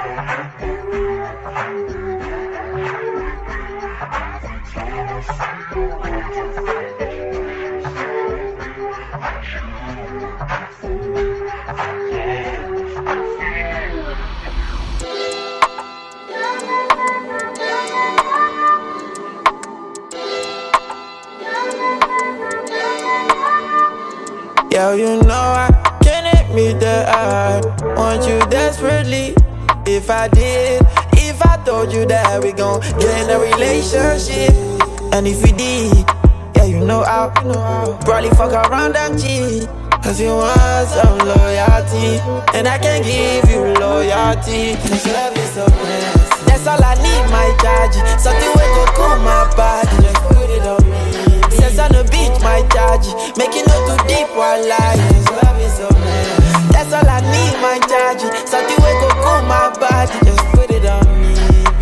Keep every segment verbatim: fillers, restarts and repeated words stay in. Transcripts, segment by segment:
Yo, you know I can't admit that I want you desperately. If I did, if I told you that we gon' get in a relationship, and if we did, yeah, you know I'll probably fuck around and cheat. Cause you want some loyalty, and I can't give you loyalty. This love is so nasty. That's all I need, my charge. Something we go cool my body. Just put it on me. Sense on the beach, my charge. Make it not too deep while I. This love is so nasty. That's all I need, my charge. Something we go cool my body. Just put it on me.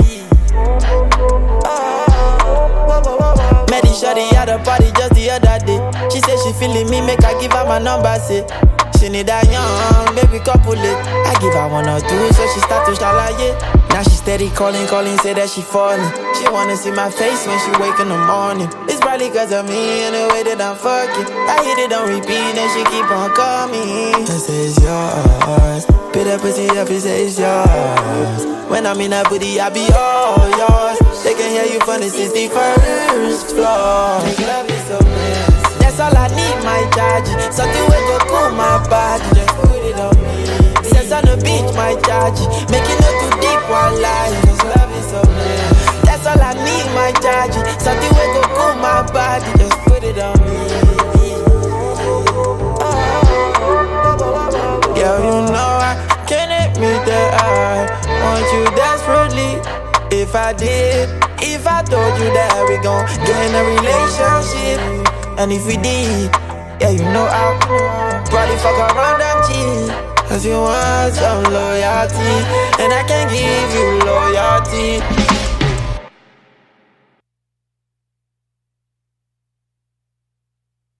Met the shawty at a party just the other day. She said she feeling me, make I give her my number, say she need that young, baby couple it. I give her one or two, so she start to shalaye. Now she steady calling, calling, say that she falling. She wanna see my face when she wake in the morning. It's probably cause of me and the way that I'm fucking. I hit it on repeat and she keep on calling. I say it's yours, put that pussy up and say it's yours. When I'm in that booty, I be all yours. They can hear you from the sixty-first floor. Make love is so nasty. That's all I need, my charge. Something we go cool my body. Just put it on me. Sense on the beach, my charge. Make it not too deep while I. Cause love is so nasty. That's all I need, my charge. Something we go cool my body. Just put it on me. Girl, you know I can't admit that I want you desperately. If I did, if I told you that we gon' get in a relationship, and if we did, yeah, you know I'll probably fuck around and cheat. Cause you want some loyalty, and I can't give you loyalty.